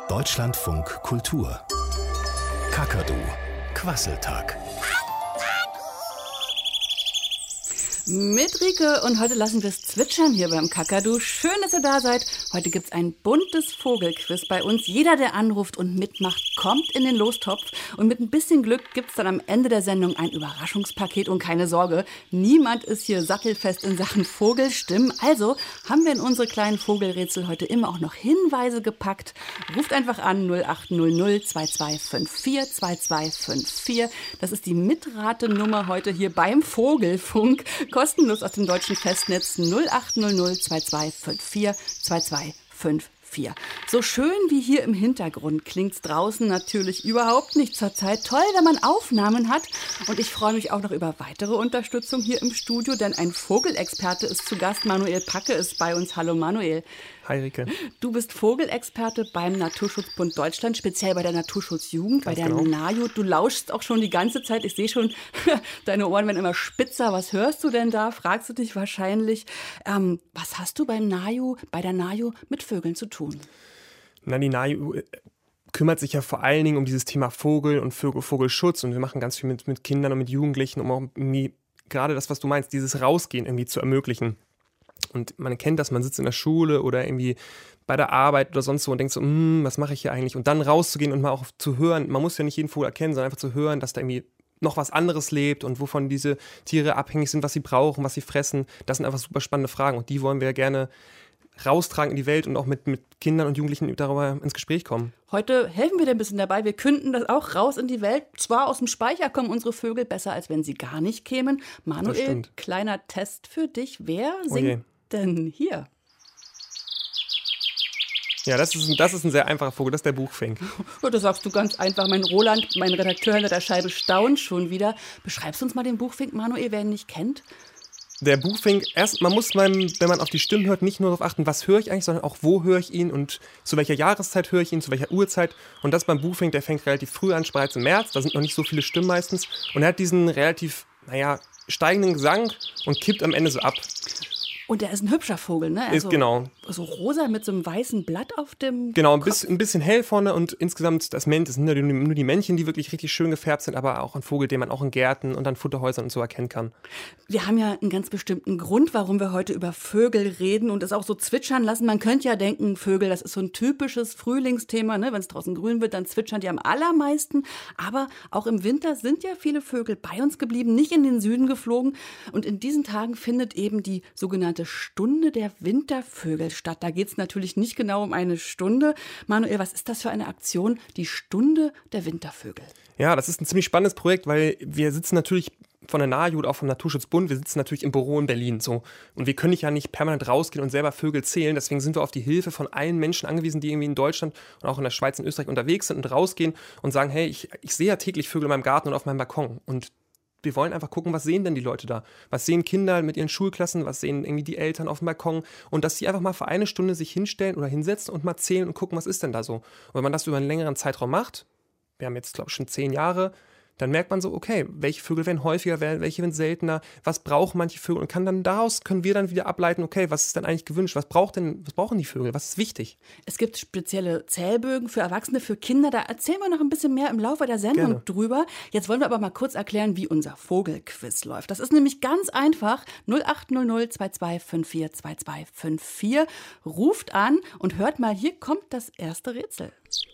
Deutschlandfunk Kultur. Kakadu. Quasseltag. Mit Rike und heute lassen wir es zwitschern hier beim Kakadu. Schön, dass ihr da seid. Heute gibt's ein buntes Vogelquiz bei uns. Jeder, der anruft und mitmacht, kommt in den Lostopf. Und mit ein bisschen Glück gibt's dann am Ende der Sendung ein Überraschungspaket. Und keine Sorge, niemand ist hier sattelfest in Sachen Vogelstimmen. Also haben wir in unsere kleinen Vogelrätsel heute immer auch noch Hinweise gepackt. Ruft einfach an 0800 2254 2254. Das ist die Mitratenummer heute hier beim Vogelfunk. Kostenlos aus dem deutschen Festnetz 0800 2254 2254. So schön wie hier im Hintergrund klingt's draußen natürlich überhaupt nicht zurzeit. Toll, wenn man Aufnahmen hat. Und ich freue mich auch noch über weitere Unterstützung hier im Studio, denn ein Vogelexperte ist zu Gast. Manuel Packe ist bei uns. Hallo Manuel. Hi Rike. Du bist Vogelexperte beim Naturschutzbund Deutschland, speziell bei der Naturschutzjugend, bei der genau. NAJU. Du lauschst auch schon die ganze Zeit. Ich sehe schon, deine Ohren werden immer spitzer. Was hörst du denn da? Fragst du dich wahrscheinlich. Was hast du bei der NAJU mit Vögeln zu tun? Na, die NAJU kümmert sich ja vor allen Dingen um dieses Thema Vogel und Vogelschutz. Und wir machen ganz viel mit Kindern und mit Jugendlichen, um auch irgendwie gerade das, was du meinst, dieses Rausgehen irgendwie zu ermöglichen. Und man kennt das, man sitzt in der Schule oder irgendwie bei der Arbeit oder sonst so und denkt so, was mache ich hier eigentlich? Und dann rauszugehen und mal auch zu hören, man muss ja nicht jeden Vogel erkennen, sondern einfach zu hören, dass da irgendwie noch was anderes lebt und wovon diese Tiere abhängig sind, was sie brauchen, was sie fressen. Das sind einfach super spannende Fragen und die wollen wir gerne raustragen in die Welt und auch mit Kindern und Jugendlichen darüber ins Gespräch kommen. Heute helfen wir dir ein bisschen dabei. Wir künden das auch raus in die Welt. Zwar aus dem Speicher kommen unsere Vögel besser, als wenn sie gar nicht kämen. Manuel, kleiner Test für dich. Wer singt denn hier? Ja, das ist ein sehr einfacher Vogel, das ist der Buchfink. Das sagst du ganz einfach. Mein Roland, mein Redakteur hinter der Scheibe, staunt schon wieder. Beschreibst du uns mal den Buchfink, Manuel, wer ihn nicht kennt? Der Buchfink, man muss, wenn man auf die Stimmen hört, nicht nur darauf achten, was höre ich eigentlich, sondern auch, wo höre ich ihn und zu welcher Jahreszeit höre ich ihn, zu welcher Uhrzeit. Und das beim Buchfink, der fängt relativ früh an, bereits im März, da sind noch nicht so viele Stimmen meistens. Und er hat diesen relativ, steigenden Gesang und kippt am Ende so ab. Und der ist ein hübscher Vogel, ne? Also, genau. So rosa mit so einem weißen Blatt auf dem Genau, Kopf. ein bisschen hell vorne und insgesamt das sind nur die Männchen, die wirklich richtig schön gefärbt sind, aber auch ein Vogel, den man auch in Gärten und an Futterhäusern und so erkennen kann. Wir haben ja einen ganz bestimmten Grund, warum wir heute über Vögel reden und es auch so zwitschern lassen. Man könnte ja denken, Vögel, das ist so ein typisches Frühlingsthema, ne? Wenn es draußen grün wird, dann zwitschern die am allermeisten. Aber auch im Winter sind ja viele Vögel bei uns geblieben, nicht in den Süden geflogen. Und in diesen Tagen findet eben die sogenannte Stunde der Wintervögel statt. Da geht es natürlich nicht genau um eine Stunde. Manuel, was ist das für eine Aktion, die Stunde der Wintervögel? Ja, das ist ein ziemlich spannendes Projekt, weil wir sitzen natürlich von der NAJU oder auch vom Naturschutzbund, wir sitzen natürlich im Büro in Berlin so. Und wir können ja nicht permanent rausgehen und selber Vögel zählen. Deswegen sind wir auf die Hilfe von allen Menschen angewiesen, die irgendwie in Deutschland und auch in der Schweiz und Österreich unterwegs sind und rausgehen und sagen, hey, ich sehe ja täglich Vögel in meinem Garten und auf meinem Balkon. Und wir wollen einfach gucken, was sehen denn die Leute da? Was sehen Kinder mit ihren Schulklassen? Was sehen irgendwie die Eltern auf dem Balkon? Und dass sie einfach mal für eine Stunde sich hinstellen oder hinsetzen und mal zählen und gucken, was ist denn da so? Und wenn man das über einen längeren Zeitraum macht, wir haben jetzt, glaube ich, schon 10 Jahre, dann merkt man so, okay, welche Vögel werden häufiger, welche werden seltener, was brauchen manche Vögel und können wir dann wieder ableiten, okay, was ist denn eigentlich gewünscht, was brauchen die Vögel, was ist wichtig? Es gibt spezielle Zählbögen für Erwachsene, für Kinder, da erzählen wir noch ein bisschen mehr im Laufe der Sendung drüber. Jetzt wollen wir aber mal kurz erklären, wie unser Vogelquiz läuft. Das ist nämlich ganz einfach, 0800 2254 2254, ruft an und hört mal, hier kommt das erste Rätsel.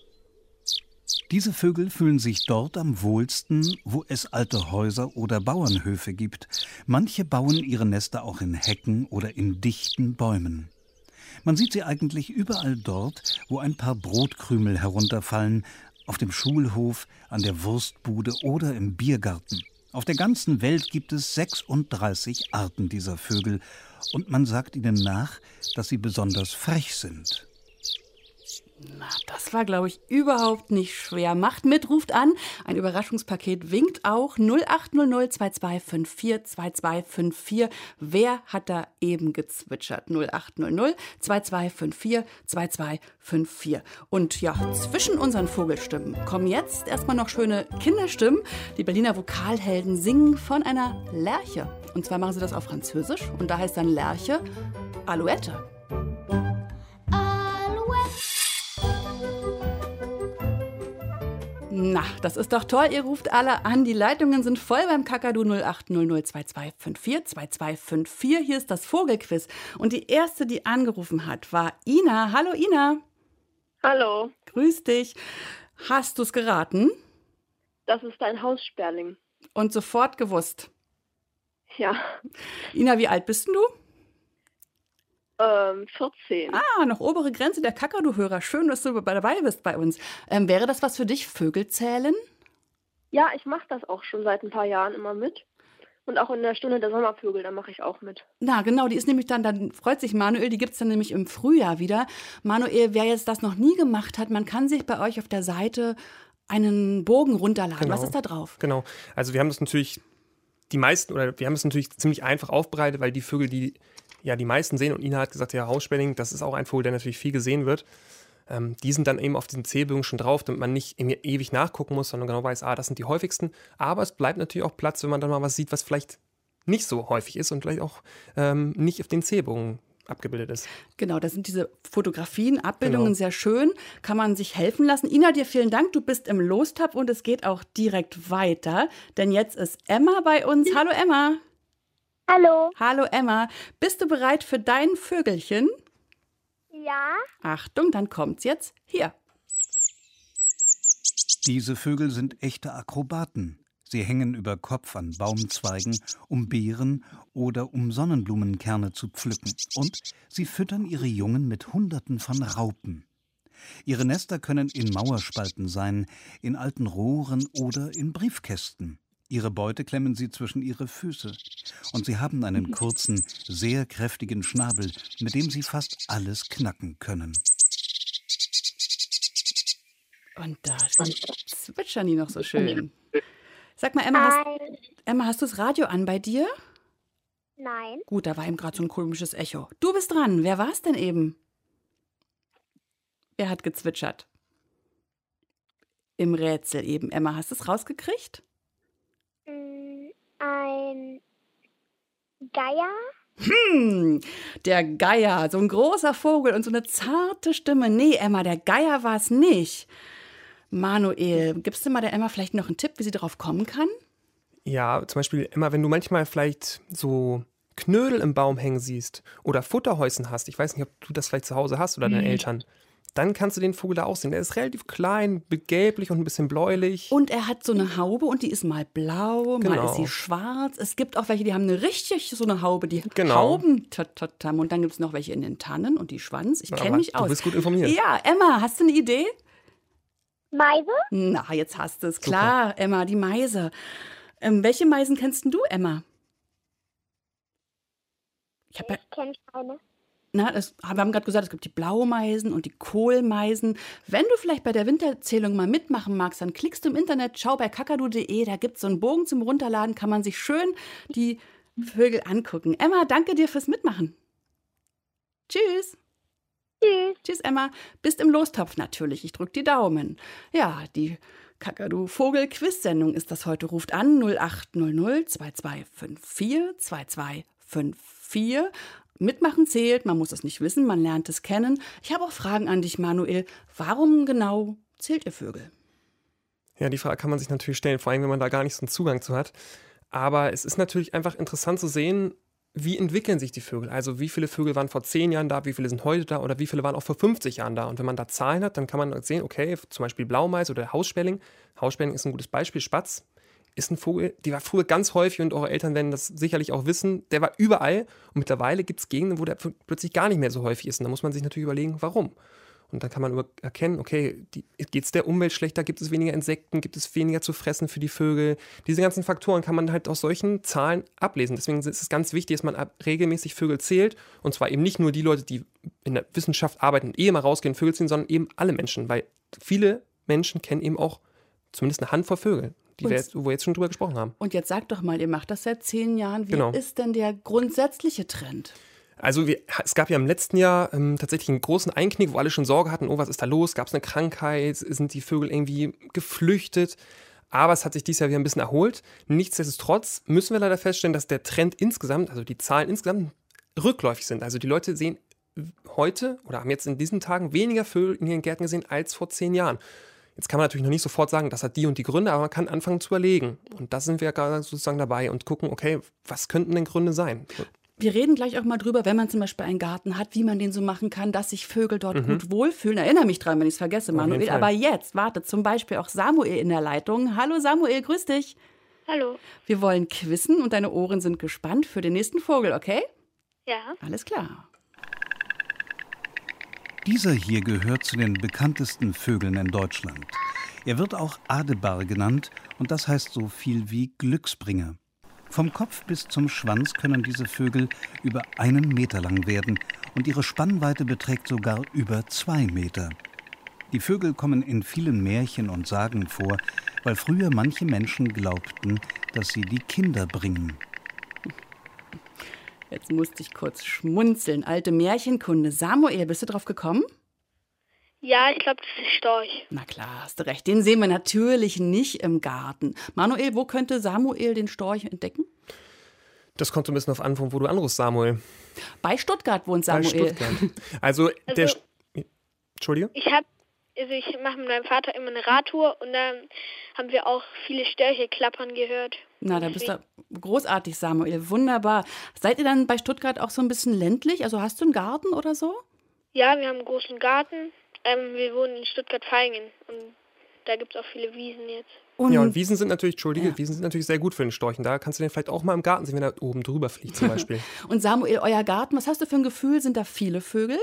Diese Vögel fühlen sich dort am wohlsten, wo es alte Häuser oder Bauernhöfe gibt. Manche bauen ihre Nester auch in Hecken oder in dichten Bäumen. Man sieht sie eigentlich überall dort, wo ein paar Brotkrümel herunterfallen, auf dem Schulhof, an der Wurstbude oder im Biergarten. Auf der ganzen Welt gibt es 36 Arten dieser Vögel und man sagt ihnen nach, dass sie besonders frech sind. Na, das war, glaube ich, überhaupt nicht schwer. Macht mit, ruft an. Ein Überraschungspaket winkt auch. 0800 2254 2254. Wer hat da eben gezwitschert? 0800 2254 2254. Und ja, zwischen unseren Vogelstimmen kommen jetzt erstmal noch schöne Kinderstimmen. Die Berliner Vokalhelden singen von einer Lerche. Und zwar machen sie das auf Französisch. Und da heißt dann Lerche Alouette. Na, das ist doch toll. Ihr ruft alle an. Die Leitungen sind voll beim Kakadu 0800 2254 2254. Hier ist das Vogelquiz. Und die erste, die angerufen hat, war Ina. Hallo Ina. Hallo, Grüß dich. Hast du es geraten? das ist ein Haussperling. Und sofort gewusst. Ja, Ina, wie alt bist denn du? 14. Noch obere Grenze der Kakadu-Hörer. Schön, dass du dabei bist bei uns. Wäre das was für dich, Vögel zählen? Ja, ich mache das auch schon seit ein paar Jahren immer mit. Und auch in der Stunde der Sommervögel, da mache ich auch mit. Na, genau, die ist nämlich dann freut sich Manuel, die gibt es dann nämlich im Frühjahr wieder. Manuel, wer jetzt das noch nie gemacht hat, man kann sich bei euch auf der Seite einen Bogen runterladen. Genau. Was ist da drauf? Genau. Also wir haben das natürlich ziemlich einfach aufbereitet, weil die Vögel, die meisten sehen, und Ina hat gesagt, ja, Haussperling, das ist auch ein Vogel, der natürlich viel gesehen wird. Die sind dann eben auf diesen Zählbögen schon drauf, damit man nicht ewig nachgucken muss, sondern genau weiß, das sind die häufigsten. Aber es bleibt natürlich auch Platz, wenn man dann mal was sieht, was vielleicht nicht so häufig ist und vielleicht auch nicht auf den Zählbogen abgebildet ist. Genau, das sind diese Fotografien, Abbildungen, Genau. sehr schön. Kann man sich helfen lassen. Ina, dir vielen Dank. Du bist im Lostopf und es geht auch direkt weiter. Denn jetzt ist Emma bei uns. Hallo Emma. Hallo. Hallo Emma. Bist du bereit für dein Vögelchen? Ja, Achtung, dann kommt's jetzt hier. Diese Vögel sind echte Akrobaten. Sie hängen über Kopf an Baumzweigen, um Beeren oder um Sonnenblumenkerne zu pflücken. Und sie füttern ihre Jungen mit Hunderten von Raupen. Ihre Nester können in Mauerspalten sein, in alten Rohren oder in Briefkästen. Ihre Beute klemmen sie zwischen ihre Füße. Und sie haben einen kurzen, sehr kräftigen Schnabel, mit dem sie fast alles knacken können. Und da zwitschern die noch so schön. Sag mal, Emma, hast du das Radio an bei dir? nein. Gut, da war eben gerade so ein komisches Echo. Du bist dran. Wer war's denn eben? Wer hat gezwitschert? Im Rätsel eben. Emma, hast du es rausgekriegt? Ein Geier? Der Geier, so ein großer Vogel und so eine zarte Stimme. Nee, Emma, der Geier war es nicht. Manuel, gibst du mal der Emma vielleicht noch einen Tipp, wie sie darauf kommen kann? Ja, zum Beispiel, Emma, wenn du manchmal vielleicht so Knödel im Baum hängen siehst oder Futterhäuschen hast, ich weiß nicht, ob du das vielleicht zu Hause hast oder deine Eltern, dann kannst du den Vogel da auch sehen. Der ist relativ klein, gelblich und ein bisschen bläulich. Und er hat so eine Haube und die ist mal blau, mal Genau. ist sie schwarz. Es gibt auch welche, die haben eine richtig so eine Haube, die Genau. Hauben. Und dann gibt es noch welche in den Tannen und die Schwanz. Ich kenne Aber mich aus. Du bist gut informiert. Ja, Emma, hast du eine Idee? Meise? Na, jetzt hast du es. Klar, Emma, die Meise. Welche Meisen kennst denn du, Emma? Ich habe Ich kenne keine. wir haben gerade gesagt, es gibt die Blaumeisen und die Kohlmeisen. Wenn du vielleicht bei der Winterzählung mal mitmachen magst, dann klickst du im Internet, schau bei kakadu.de, da gibt es so einen Bogen zum Runterladen, kann man sich schön die Vögel angucken. Emma, danke dir fürs Mitmachen. Tschüss. Tschüss. Tschüss, Emma. Bist im Lostopf natürlich. Ich drück die Daumen. Ja, die Kakadu-Vogel-Quiz-Sendung ist das heute. Ruft an 0800 2254 2254. Mitmachen zählt, man muss es nicht wissen, man lernt es kennen. Ich habe auch Fragen an dich, Manuel. Warum genau zählt ihr Vögel? Ja, die Frage kann man sich natürlich stellen, vor allem, wenn man da gar nicht so einen Zugang zu hat. Aber es ist natürlich einfach interessant zu sehen, wie entwickeln sich die Vögel? Also wie viele Vögel waren vor 10 Jahren da, wie viele sind heute da oder wie viele waren auch vor 50 Jahren da? Und wenn man da Zahlen hat, dann kann man sehen, okay, zum Beispiel Blaumeise oder Haussperling. Haussperling ist ein gutes Beispiel. Spatz ist ein Vogel, die war früher ganz häufig und eure Eltern werden das sicherlich auch wissen. Der war überall und mittlerweile gibt es Gegenden, wo der plötzlich gar nicht mehr so häufig ist. Und da muss man sich natürlich überlegen, warum. Und dann kann man erkennen, okay, geht es der Umwelt schlechter, gibt es weniger Insekten, gibt es weniger zu fressen für die Vögel. Diese ganzen Faktoren kann man halt aus solchen Zahlen ablesen. Deswegen ist es ganz wichtig, dass man regelmäßig Vögel zählt. Und zwar eben nicht nur die Leute, die in der Wissenschaft arbeiten und mal rausgehen, Vögel zählen, sondern eben alle Menschen. Weil viele Menschen kennen eben auch zumindest eine Handvoll Vögel, wo wir jetzt schon drüber gesprochen haben. Und jetzt sag doch mal, ihr macht das seit 10 Jahren. Wie Genau. ist denn der grundsätzliche Trend? Also es gab ja im letzten Jahr tatsächlich einen großen Einknick, wo alle schon Sorge hatten, oh, was ist da los? Gab es eine Krankheit? Sind die Vögel irgendwie geflüchtet? Aber es hat sich dieses Jahr wieder ein bisschen erholt. Nichtsdestotrotz müssen wir leider feststellen, dass der Trend insgesamt, also die Zahlen insgesamt, rückläufig sind. Also die Leute sehen heute oder haben jetzt in diesen Tagen weniger Vögel in ihren Gärten gesehen als vor 10 Jahren. Jetzt kann man natürlich noch nicht sofort sagen, das hat die und die Gründe, aber man kann anfangen zu überlegen. Und da sind wir gerade sozusagen dabei und gucken, okay, was könnten denn Gründe sein? Wir reden gleich auch mal drüber, wenn man zum Beispiel einen Garten hat, wie man den so machen kann, dass sich Vögel dort gut wohlfühlen. Erinnere mich dran, wenn ich es vergesse, Manuel. Aber jetzt wartet zum Beispiel auch Samuel in der Leitung. Hallo Samuel, grüß dich. Hallo. Wir wollen quizzen und deine Ohren sind gespannt für den nächsten Vogel, okay? Ja. Alles klar. Dieser hier gehört zu den bekanntesten Vögeln in Deutschland. Er wird auch Adebar genannt und das heißt so viel wie Glücksbringer. Vom Kopf bis zum Schwanz können diese Vögel über 1 Meter lang werden und ihre Spannweite beträgt sogar über 2 Meter. Die Vögel kommen in vielen Märchen und Sagen vor, weil früher manche Menschen glaubten, dass sie die Kinder bringen. Jetzt musste ich kurz schmunzeln. Alte Märchenkunde. Samuel, bist du drauf gekommen? Ja, ich glaube, das ist Storch. Na klar, hast du recht. Den sehen wir natürlich nicht im Garten. Manuel, wo könnte Samuel den Storch entdecken? Das kommt so ein bisschen auf an, wo du anrufst, Samuel. Bei Stuttgart wohnt Samuel. Bei Stuttgart. Also der... Entschuldige? Ich mache mit meinem Vater immer eine Radtour und dann haben wir auch viele Störche klappern gehört. Na, da bist du großartig, Samuel. Wunderbar. Seid ihr dann bei Stuttgart auch so ein bisschen ländlich? Also hast du einen Garten oder so? Ja, wir haben einen großen Garten. Wir wohnen in Stuttgart-Vaihingen und da gibt es auch viele Wiesen jetzt. Und Wiesen sind natürlich, Wiesen sind natürlich sehr gut für den Storchen. Da kannst du den vielleicht auch mal im Garten sehen, wenn er oben drüber fliegt zum Beispiel. Und Samuel, euer Garten, was hast du für ein Gefühl? Sind da viele Vögel?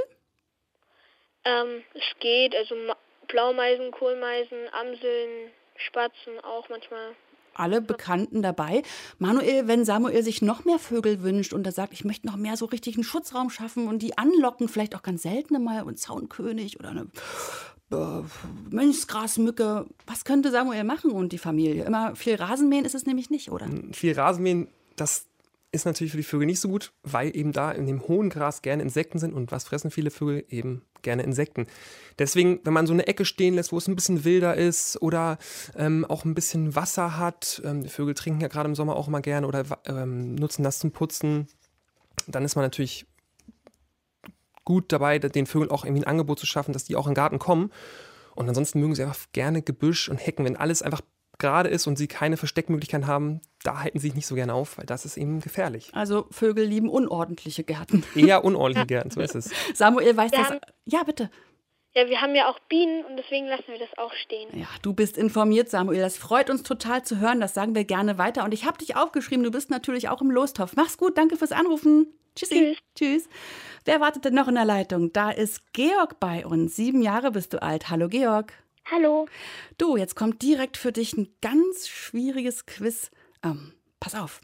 Es geht, also Blaumeisen, Kohlmeisen, Amseln, Spatzen auch manchmal. Alle Bekannten dabei. Manuel, wenn Samuel sich noch mehr Vögel wünscht und er sagt, ich möchte noch mehr so richtig einen Schutzraum schaffen und die anlocken, vielleicht auch ganz seltene mal, und Zaunkönig oder eine Mönchsgrasmücke, was könnte Samuel machen und die Familie? Immer viel Rasenmähen ist es nämlich nicht, oder? Viel Rasenmähen, das ist natürlich für die Vögel nicht so gut, weil eben da in dem hohen Gras gerne Insekten sind. Und was fressen viele Vögel? Eben gerne Insekten. Deswegen, wenn man so eine Ecke stehen lässt, wo es ein bisschen wilder ist oder auch ein bisschen Wasser hat, die Vögel trinken ja gerade im Sommer auch immer gerne oder nutzen das zum Putzen, dann ist man natürlich gut dabei, den Vögeln auch irgendwie ein Angebot zu schaffen, dass die auch in den Garten kommen. Und ansonsten mögen sie einfach gerne Gebüsch und Hecken. Wenn alles einfach gerade ist und sie keine Versteckmöglichkeiten haben, da halten sie sich nicht so gerne auf, weil das ist eben gefährlich. Also Vögel lieben unordentliche Gärten. Eher unordentliche Gärten, so ist es. Samuel weiß das. Ja, bitte. Ja, wir haben ja auch Bienen und deswegen lassen wir das auch stehen. Ja, du bist informiert, Samuel. Das freut uns total zu hören. Das sagen wir gerne weiter. Und ich habe dich aufgeschrieben. Du bist natürlich auch im Lostopf. Mach's gut. Danke fürs Anrufen. Tschüssi. Tschüss. Wer wartet denn noch in der Leitung? Da ist Georg bei uns. 7 Jahre bist du alt. Hallo, Georg. Hallo. Du, jetzt kommt direkt für dich ein ganz schwieriges Quiz. Pass auf.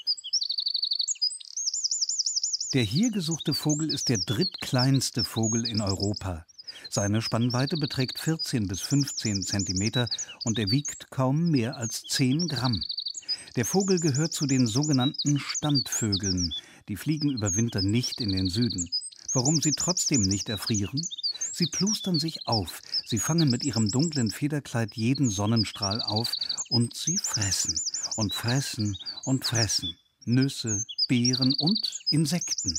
Der hier gesuchte Vogel ist der drittkleinste Vogel in Europa. Seine Spannweite beträgt 14 bis 15 Zentimeter und er wiegt kaum mehr als 10 Gramm. Der Vogel gehört zu den sogenannten Standvögeln. Die fliegen über Winter nicht in den Süden. Warum sie trotzdem nicht erfrieren? Sie plustern sich auf, sie fangen mit ihrem dunklen Federkleid jeden Sonnenstrahl auf und sie fressen und fressen und fressen. Nüsse, Beeren und Insekten.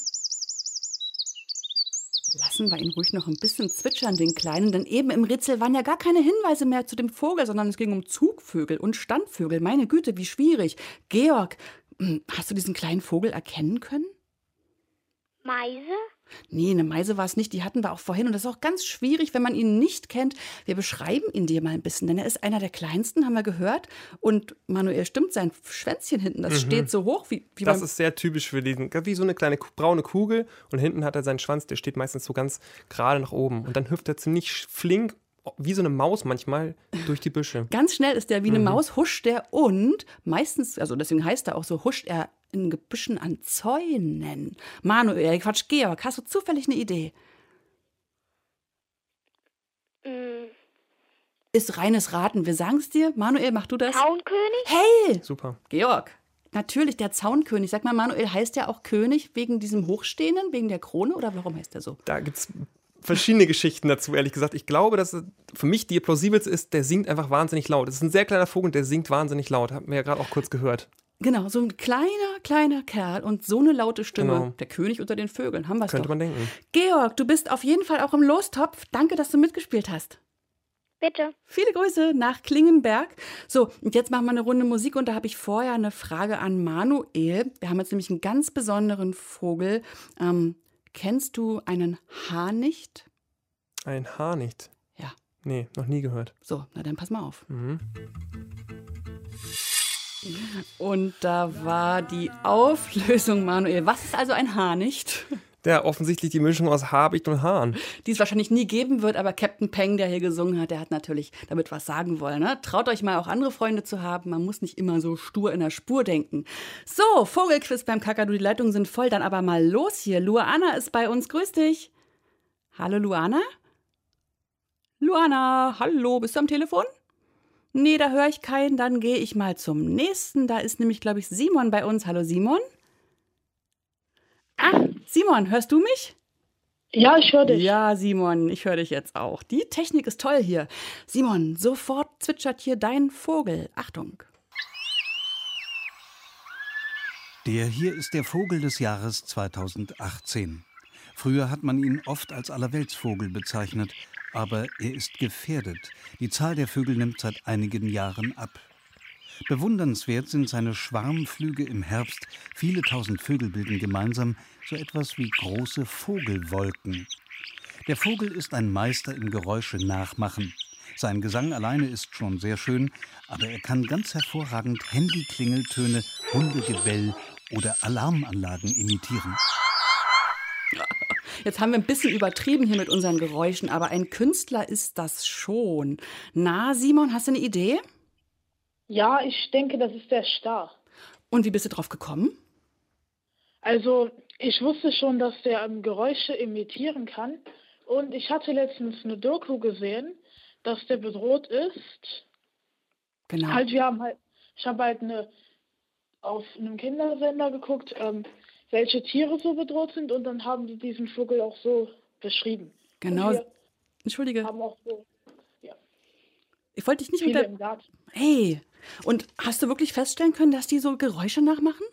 Lassen wir ihn ruhig noch ein bisschen zwitschern, den Kleinen, denn eben im Rätsel waren ja gar keine Hinweise mehr zu dem Vogel, sondern es ging um Zugvögel und Standvögel. Meine Güte, wie schwierig. Georg, hast du diesen kleinen Vogel erkennen können? Meise? Nee, eine Meise war es nicht, die hatten wir auch vorhin. Und das ist auch ganz schwierig, wenn man ihn nicht kennt. Wir beschreiben ihn dir mal ein bisschen, denn er ist einer der kleinsten, haben wir gehört. Und Manuel, stimmt, sein Schwänzchen hinten, das steht so hoch wie das ist sehr typisch für diesen, wie so eine kleine braune Kugel. Und hinten hat er seinen Schwanz, der steht meistens so ganz gerade nach oben. Und dann hüpft er ziemlich flink, wie so eine Maus manchmal, durch die Büsche. Ganz schnell ist der wie eine Maus, huscht der und meistens, also deswegen heißt er auch so, huscht er in Gebüschen an Zäunen. Manuel, Quatsch, Georg, hast du zufällig eine Idee? Ist reines Raten, wir sagen es dir. Manuel, mach du das? Zaunkönig? Hey! Super. Georg, natürlich der Zaunkönig. Sag mal, Manuel heißt ja auch König wegen diesem Hochstehenden, wegen der Krone oder warum heißt er so? Da gibt es verschiedene Geschichten dazu, ehrlich gesagt. Ich glaube, dass für mich die plausibelste ist, der singt einfach wahnsinnig laut. Das ist ein sehr kleiner Vogel, der singt wahnsinnig laut. Haben wir ja gerade auch kurz gehört. Genau, so ein kleiner Kerl und so eine laute Stimme. Genau. Der König unter den Vögeln, haben wir es doch. Könnte man denken. Georg, du bist auf jeden Fall auch im Lostopf. Danke, dass du mitgespielt hast. Bitte. Viele Grüße nach Klingenberg. So, und jetzt machen wir eine Runde Musik und da habe ich vorher eine Frage an Manuel. Wir haben jetzt nämlich einen ganz besonderen Vogel. Kennst du einen Harnicht? Ein Harnicht? Ja. Nee, noch nie gehört. So, na dann pass mal auf. Mhm. Und da war die Auflösung, Manuel. Was ist also ein Harnicht? Der offensichtlich die Mischung aus Habicht und Hahn. Die es wahrscheinlich nie geben wird, aber Captain Peng, der hier gesungen hat, der hat natürlich damit was sagen wollen. Ne? Traut euch mal auch andere Freunde zu haben, man muss nicht immer so stur in der Spur denken. So, Vogelquiz beim Kakadu, die Leitungen sind voll, dann aber mal los hier. Luana ist bei uns, grüß dich. Hallo Luana? Luana, hallo, bist du am Telefon? Nee, da höre ich keinen, dann gehe ich mal zum nächsten. Da ist nämlich, glaube ich, Simon bei uns. Hallo Simon? Ah, Simon, hörst du mich? Ja, ich höre dich. Ja, Simon, ich höre dich jetzt auch. Die Technik ist toll hier. Simon, sofort zwitschert hier dein Vogel. Achtung. Der hier ist der Vogel des Jahres 2018. Früher hat man ihn oft als Allerweltsvogel bezeichnet, aber er ist gefährdet. Die Zahl der Vögel nimmt seit einigen Jahren ab. Bewundernswert sind seine Schwarmflüge im Herbst. Viele tausend Vögel bilden gemeinsam so etwas wie große Vogelwolken. Der Vogel ist ein Meister im Geräusche nachmachen. Sein Gesang alleine ist schon sehr schön, aber er kann ganz hervorragend Handyklingeltöne, Hundegebell oder Alarmanlagen imitieren. Jetzt haben wir ein bisschen übertrieben hier mit unseren Geräuschen, aber ein Künstler ist das schon. Na, Simon, hast du eine Idee? Ja, ich denke, das ist der Star. Und wie bist du drauf gekommen? Also, ich wusste schon, dass der Geräusche imitieren kann. Und ich hatte letztens eine Doku gesehen, dass der bedroht ist. Genau. Ich habe halt auf einem Kindersender geguckt, welche Tiere so bedroht sind. Und dann haben die diesen Vogel auch so beschrieben. Genau. Und wir Entschuldige. haben auch so Ich wollte dich nicht viele im Garten. Hey, und hast du wirklich feststellen können, dass die so Geräusche nachmachen?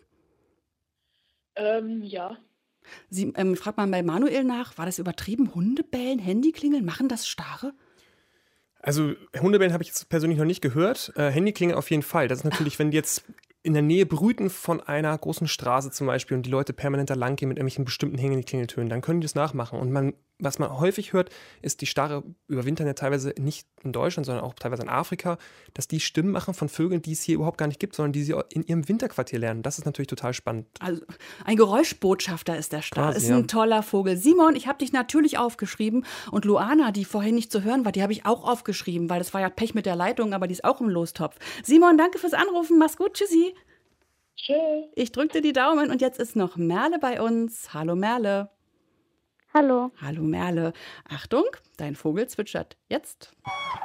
Ja. Fragt man bei Manuel nach, war das übertrieben? Hunde bellen, Handy klingeln, machen das Stare? Also Hundebellen habe ich jetzt persönlich noch nicht gehört. Handyklingeln auf jeden Fall. Das ist natürlich, wenn die jetzt in der Nähe brüten von einer großen Straße zum Beispiel und die Leute permanent da lang gehen mit irgendwelchen bestimmten Handyklingeltönen, dann können die das nachmachen. Und was man häufig hört, ist, die Stare überwintern ja teilweise nicht in Deutschland, sondern auch teilweise in Afrika, dass die Stimmen machen von Vögeln, die es hier überhaupt gar nicht gibt, sondern die sie in ihrem Winterquartier lernen. Das ist natürlich total spannend. Also ein Geräuschbotschafter ist der Star. Quasi, ist ein toller Vogel. Simon, ich habe dich natürlich aufgeschrieben. Und Luana, die vorhin nicht zu hören war, die habe ich auch aufgeschrieben, weil das war ja Pech mit der Leitung, aber die ist auch im Lostopf. Simon, danke fürs Anrufen. Mach's gut. Tschüssi. Tschüss. Ich drücke dir die Daumen und jetzt ist noch Merle bei uns. Hallo Merle. Hallo. Hallo Merle. Achtung, dein Vogel zwitschert jetzt.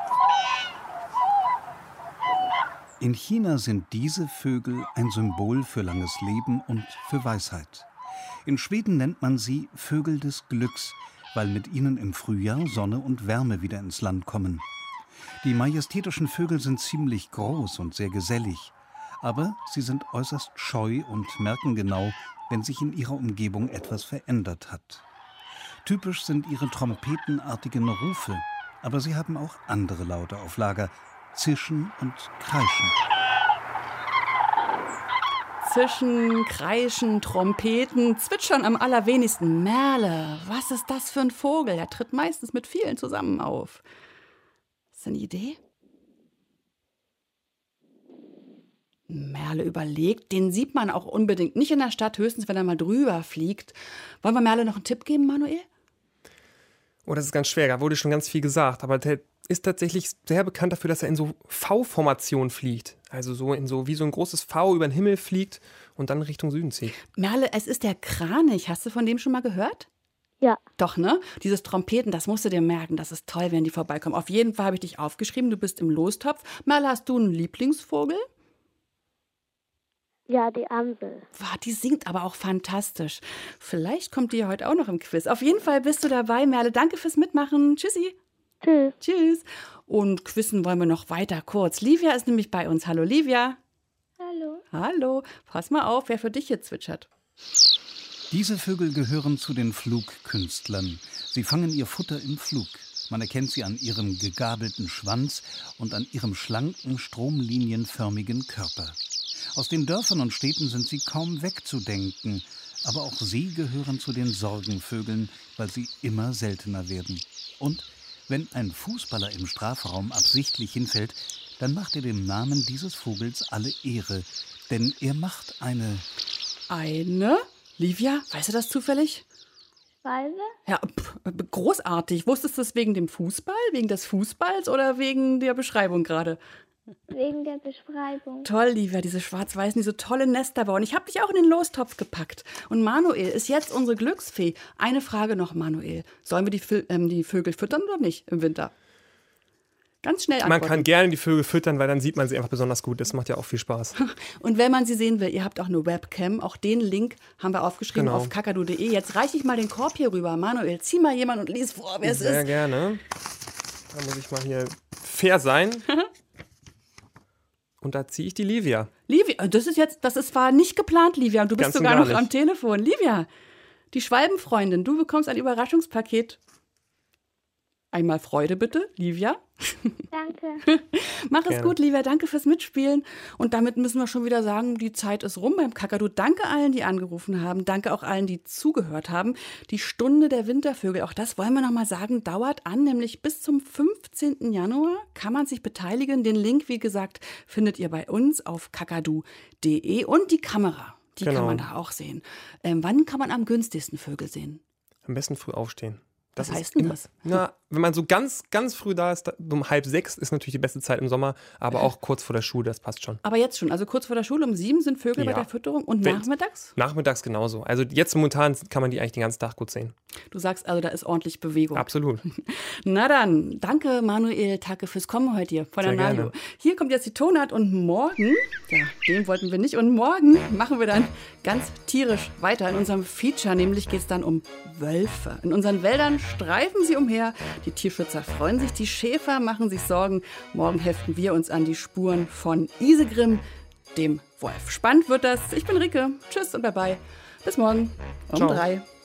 In China sind diese Vögel ein Symbol für langes Leben und für Weisheit. In Schweden nennt man sie Vögel des Glücks, weil mit ihnen im Frühjahr Sonne und Wärme wieder ins Land kommen. Die majestätischen Vögel sind ziemlich groß und sehr gesellig. Aber sie sind äußerst scheu und merken genau, wenn sich in ihrer Umgebung etwas verändert hat. Typisch sind ihre trompetenartigen Rufe, aber sie haben auch andere Laute auf Lager, Zischen und Kreischen. Zischen, Kreischen, Trompeten, Zwitschern am allerwenigsten. Merle, was ist das für ein Vogel? Der tritt meistens mit vielen zusammen auf. Hast du eine Idee? Merle überlegt, den sieht man auch unbedingt nicht in der Stadt, höchstens wenn er mal drüber fliegt. Wollen wir Merle noch einen Tipp geben, Manuel? Oh, das ist ganz schwer, da wurde schon ganz viel gesagt, aber der ist tatsächlich sehr bekannt dafür, dass er in so V-Formation fliegt. Also wie so ein großes V über den Himmel fliegt und dann Richtung Süden zieht. Merle, es ist der Kranich. Hast du von dem schon mal gehört? Ja. Doch, ne? Dieses Trompeten, das musst du dir merken. Das ist toll, wenn die vorbeikommen. Auf jeden Fall habe ich dich aufgeschrieben. Du bist im Lostopf. Merle, hast du einen Lieblingsvogel? Ja, die Amsel. Wow, die singt aber auch fantastisch. Vielleicht kommt die ja heute auch noch im Quiz. Auf jeden Fall bist du dabei, Merle. Danke fürs Mitmachen. Tschüssi. Tschüss. Tschüss. Und quizzen wollen wir noch weiter kurz. Livia ist nämlich bei uns. Hallo, Livia. Hallo. Hallo. Pass mal auf, wer für dich hier zwitschert. Diese Vögel gehören zu den Flugkünstlern. Sie fangen ihr Futter im Flug. Man erkennt sie an ihrem gegabelten Schwanz und an ihrem schlanken, stromlinienförmigen Körper. Aus den Dörfern und Städten sind sie kaum wegzudenken, aber auch sie gehören zu den Sorgenvögeln, weil sie immer seltener werden. Und wenn ein Fußballer im Strafraum absichtlich hinfällt, dann macht er dem Namen dieses Vogels alle Ehre, denn er macht eine... Eine? Livia, weißt du das zufällig? Schwalbe? Ja, großartig. Wusstest du es wegen dem Fußball, wegen des Fußballs oder wegen der Beschreibung gerade? Wegen der Beschreibung. Toll, Livia, diese Schwarz-Weißen, diese tolle Nester bauen. Ich habe dich auch in den Lostopf gepackt. Und Manuel ist jetzt unsere Glücksfee. Eine Frage noch, Manuel. Sollen wir die Vögel füttern oder nicht im Winter? Ganz schnell antworten. Man kann gerne die Vögel füttern, weil dann sieht man sie einfach besonders gut. Das macht ja auch viel Spaß. Und wenn man sie sehen will, ihr habt auch eine Webcam. Auch den Link haben wir aufgeschrieben auf kakadu.de. Jetzt reiche ich mal den Korb hier rüber. Manuel, zieh mal jemand und lies vor, wer es ist. Sehr gerne. Da muss ich mal hier fair sein. Und da ziehe ich die Livia. Livia, das war nicht geplant, Livia. Und du bist sogar noch am Telefon. Livia, die Schwalbenfreundin, du bekommst ein Überraschungspaket. Einmal Freude bitte, Livia. Danke. Mach es gut, Livia. Danke fürs Mitspielen. Und damit müssen wir schon wieder sagen, die Zeit ist rum beim Kakadu. Danke allen, die angerufen haben. Danke auch allen, die zugehört haben. Die Stunde der Wintervögel, auch das wollen wir noch mal sagen, dauert an. Nämlich bis zum 15. Januar kann man sich beteiligen. Den Link, wie gesagt, findet ihr bei uns auf kakadu.de. Und die Kamera, die kann man da auch sehen. Wann kann man am günstigsten Vögel sehen? Am besten früh aufstehen. Was heißt denn das? Na, wenn man so ganz, ganz früh da ist, um 5:30 ist natürlich die beste Zeit im Sommer, aber auch kurz vor der Schule, das passt schon. Aber jetzt schon, also kurz vor der Schule um 7 sind Vögel bei der Fütterung und nachmittags? Nachmittags genauso. Also jetzt momentan kann man die eigentlich den ganzen Tag gut sehen. Du sagst also, da ist ordentlich Bewegung. Absolut. Na dann, danke Manuel Tacke fürs Kommen heute hier von der NAJU. Hier kommt jetzt die Tonart und morgen, ja, den wollten wir nicht, und morgen machen wir dann ganz tierisch weiter in unserem Feature, nämlich geht es dann um Wölfe. In unseren Wäldern streifen sie umher, die Tierschützer freuen sich, die Schäfer machen sich Sorgen. Morgen heften wir uns an die Spuren von Isegrim, dem Wolf. Spannend wird das. Ich bin Rike. Tschüss und bye bye. Bis morgen um 3.